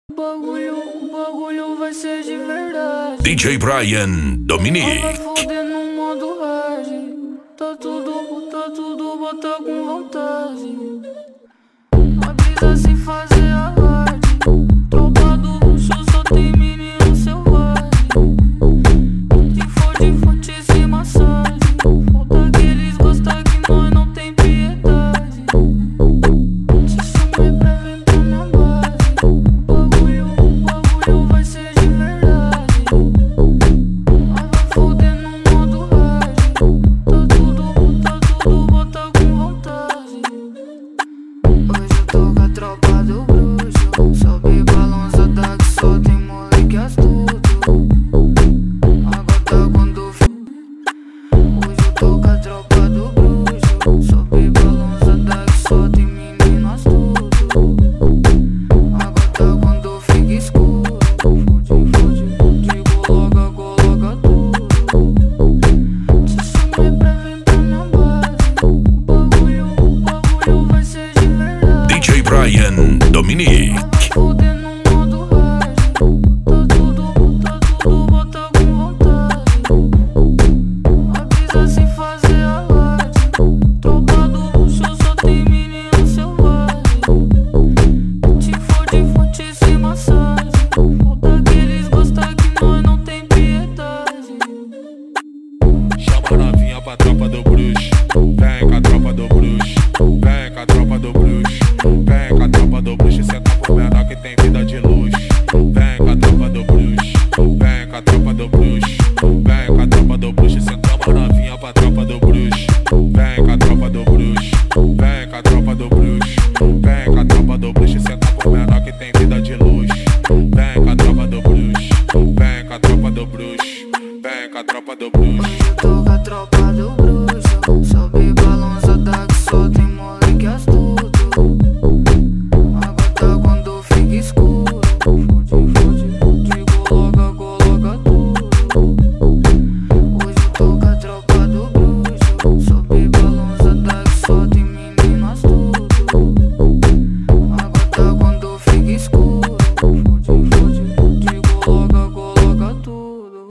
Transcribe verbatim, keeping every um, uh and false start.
Bagulho, o bagulho vai ser de verdade. D J Brian Dominique. Vai foder no modo hard. Tá tudo, tá tudo, bota com vontade. A brisa sem fazer alarde. Tropa do luxo, só tem menino selvagem. De forte, forte, sem massagem. Falta que eles gostam que nós não tem piedade. Te chamei pra vir pra minha base. Bagulho, bagulho vai ser de verdade. Nós vai foder no modo hard. Tá tudo, tá tudo, bota com vontade. Hoje eu tô com a tropa do bruxo. Sobe balançada que só tem moleque astuto. Agora tá quando f... Hoje eu tô com a tropa do bruxo. Sobe balançada que só tem menino astuto. Agora tá quando fica escuro. Fode, fode, fode, coloca, coloca tudo. Te chamei pra vir pra minha base. Bagulho, bagulho vai ser de verdade. D J Brian Dominique. Vai foder no modo hard. Tá tudo, tá tudo, bota com vontade. A brisa sem fazer alarde. Tropa do luxo, só tem menino selvagem. Te fode, fode, sem massagem. Falta que eles gostam que nós não tem piedade. Chama a novinha pra tropa do bruxo. Vem com a tropa do bruxo. Vem com a tropa do bruxo. Vem com a tropa do bruxo. Senta pro menor que tem vida de luxo. Vem com a tropa do bruxo. Vem com a tropa do bruxo. Vem com a tropa do bruxo. Senta a novinha pra tropa do bruxo. Vem com a tropa do bruxo. Vem com a tropa do bruxo. Vem com a tropa do bruxo. Senta pro menor que tem vida de luxo.